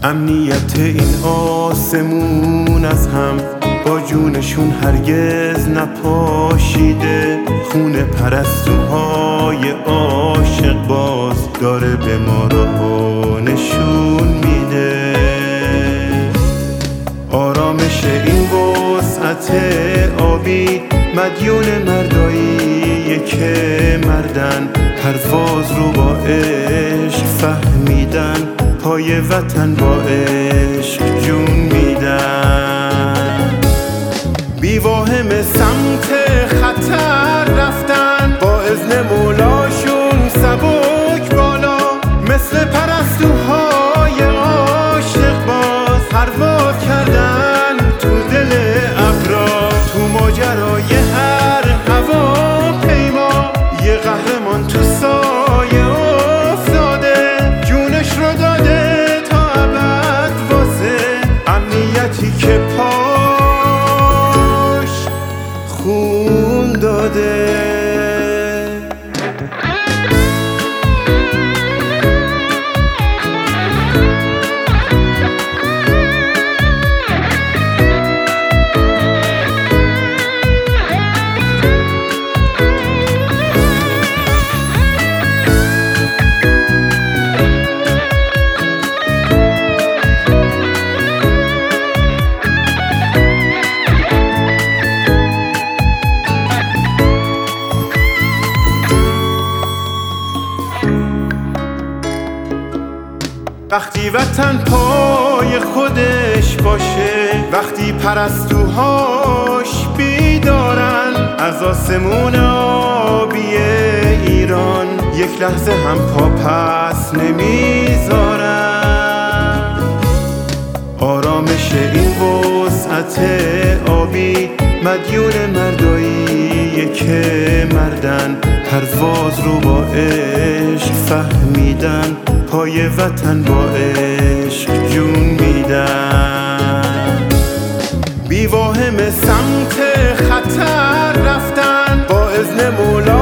امنیت این آسمون از هم با جونشون هرگز نپاشیده. خون پرستوهای عاشق باز داره به ما راه نشون میده. آرامش این وسعت آبی مدیون مرداییه که مردن پرواز رو با عشق فهمیدن، پای وطن با عشق جون میدن. بیواهم سمت خطر رفتن، با اذن مولاشون سبک بالا، مثل پرستوهای عاشق باز پرواز کردن تو دل ابرا. تو ماجرای هر هواپیما یه قهرمان تو سایه افتاده، جونش رو داده تا ابد واسه امنیتی که پاش خون داده. وقتی وطن پای خودش باشه، وقتی پرستوهاش بیدارن، از آسمون آبی ایران یک لحظه هم پا پس نمیذارن. آرامش این وسعت آبی مدیون مرداییه که مردن پرواز رو با عشق فهمیدن، پای وطن با عشق جون میدن. بیواهم سمت خطر رفتن، با اذن مولا